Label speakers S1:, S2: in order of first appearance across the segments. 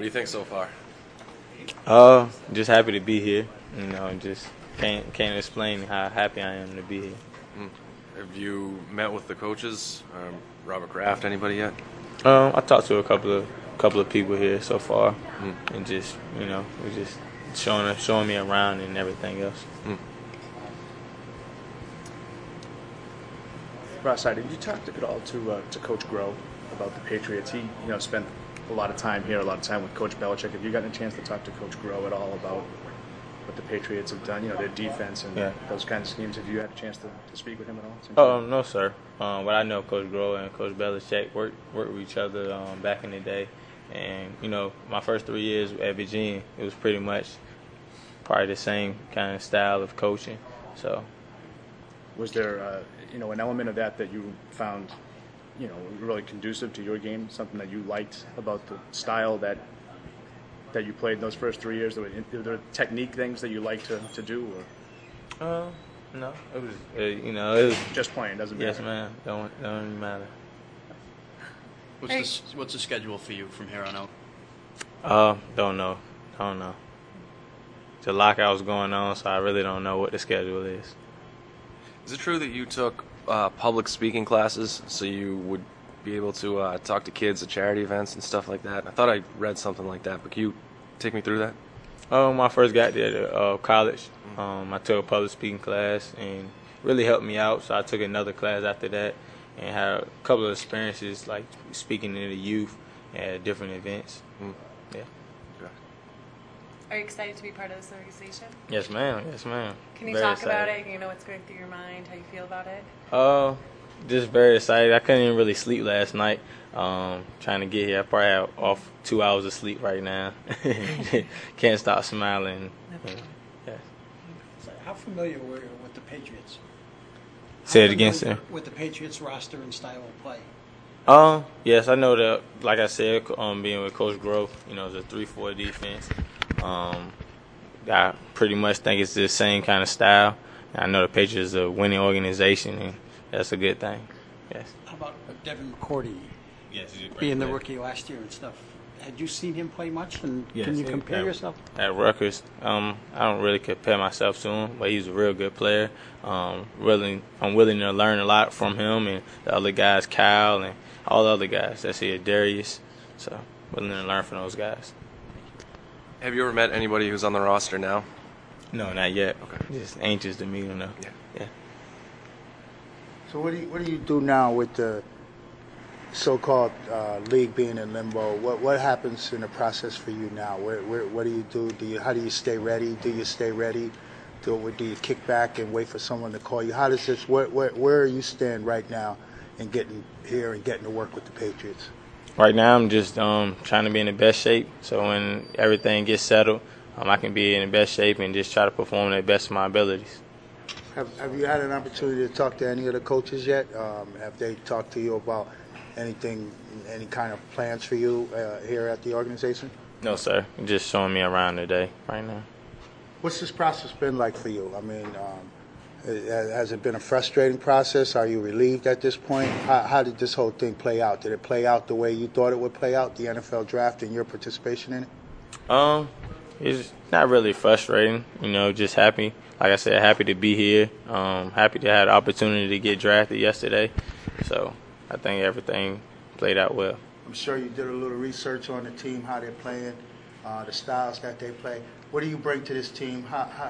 S1: do you think so far?
S2: Just happy to be here. Just can't explain how happy I am to be here.
S1: Have you met with the coaches, Robert Kraft, anybody yet?
S2: I talked to a couple of people here so far, and just we're just showing me around and everything else.
S3: Ross, did you talk at all to Coach Groh about the Patriots? He spent a lot of time here, a lot of time with Coach Belichick. Have you gotten a chance to talk to Coach Groh at all about what the Patriots have done, their defense and those kinds of schemes? Have you had a chance to speak with him at all?
S2: Oh, no, sir. But I know Coach Groh and Coach Belichick worked with each other back in the day. And, my first 3 years at Virginia, it was pretty much probably the same kind of style of coaching. So,
S3: was there, an element of that you found, really conducive to your game, something that you liked about the style that you played in those first 3 years? Were there technique things that you liked to do? Or?
S2: No. It was, it was
S3: just playing, doesn't matter.
S2: Yes, man. Don't even matter.
S4: What's the schedule for you from here on out?
S2: Don't know. The lockout's going on, so I really don't know what the schedule is.
S1: Is it true that you took public speaking classes so you would be able to talk to kids at charity events and stuff like that? I thought I read something like that, but can you take me through that?
S2: When I first got there to college, I took a public speaking class and really helped me out. So I took another class after that and had a couple of experiences like speaking to the youth at different events. Yeah.
S5: Are you excited to be part of this organization?
S2: Yes, ma'am.
S5: Can you talk about it? What's going through your mind? How you feel about it?
S2: Just very excited. I couldn't even really sleep last night. Trying to get here. I probably have off 2 hours of sleep right now. Can't stop smiling. Yeah.
S6: So how familiar were you with the Patriots?
S2: Say it again, sir.
S6: With the Patriots roster and style of play.
S2: Yes, I know that. Like I said, being with Coach Groh, it's a 3-4 defense. I pretty much think it's the same kind of style. I know the Patriots are a winning organization, and that's a good thing. Yes.
S6: How about Devin McCourty?
S2: Yes, he's a great
S6: being
S2: player.
S6: The rookie last year and stuff. Had you seen him play much, and
S2: yes,
S6: can you compare yourself?
S2: At Rutgers, I don't really compare myself to him, but he's a real good player. I'm willing to learn a lot from him and the other guys, Kyle and all the other guys that's here, Darius. So willing to learn from those guys.
S1: Have you ever met anybody who's on the roster now?
S2: No, not yet.
S1: Okay.
S2: Just anxious to meet him, though. Yeah.
S7: So what do you do now with the so-called league being in limbo? What happens in the process for you now? What do you do? How do you stay ready? Do you stay ready? Do you kick back and wait for someone to call you? How does this? Where are you stand right now in getting here and getting to work with the Patriots?
S2: Right now, I'm just trying to be in the best shape. So when everything gets settled, I can be in the best shape and just try to perform at the best of my abilities.
S7: Have you had an opportunity to talk to any of the coaches yet? Have they talked to you about anything, any kind of plans for you here at the organization?
S2: No, sir. Just showing me around today, right now.
S7: What's this process been like for you? I mean, has it been a frustrating process? Are you relieved at this point? How did this whole thing play out? Did it play out the way you thought it would play out, the NFL draft, and your participation in it?
S2: It's not really frustrating. Just happy. Like I said, happy to be here. Happy to have the opportunity to get drafted yesterday. So I think everything played out well.
S7: I'm sure you did a little research on the team, how they're playing, the styles that they play. What do you bring to this team?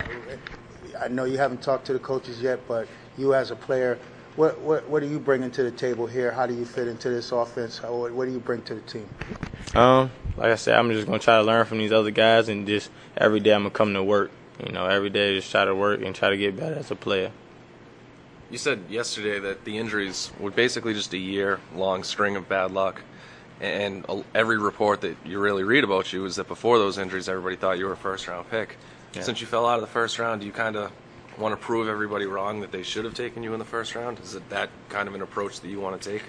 S7: I know you haven't talked to the coaches yet, but you as a player, what are you bringing to the table here? How do you fit into this offense? What do you bring to the team?
S2: Like I said, I'm just going to try to learn from these other guys, and just every day I'm going to come to work. Every day just try to work and try to get better as a player.
S1: You said yesterday that the injuries were basically just a year-long string of bad luck. And every report that you really read about you is that before those injuries, everybody thought you were a first-round pick. Yeah. Since you fell out of the first round, do you kind of want to prove everybody wrong that they should have taken you in the first round? Is it that kind of an approach that you want to take?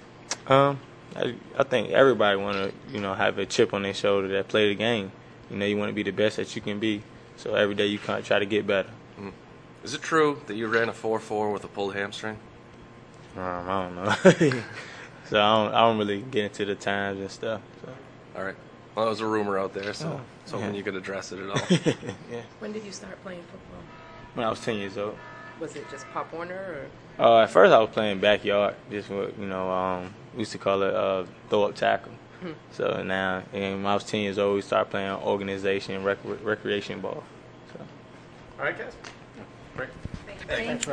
S2: I think everybody want to, have a chip on their shoulder that play the game. You want to be the best that you can be. So every day you try to get better.
S1: Is it true that you ran a 4.4 with a pulled hamstring?
S2: I don't know. So I don't really get into the times and stuff. So.
S1: All right. Well, it was a rumor out there, so hoping
S2: yeah.
S1: you could address it at all.
S2: Yeah.
S5: When did you start playing football?
S2: When I was 10 years old.
S5: Was it just Pop Warner
S2: At first I was playing backyard, just what, we used to call it throw up tackle. So now, and when I was 10 years old, we started playing recreation ball. So.
S3: All right, guys. Great.
S5: or? Thank you.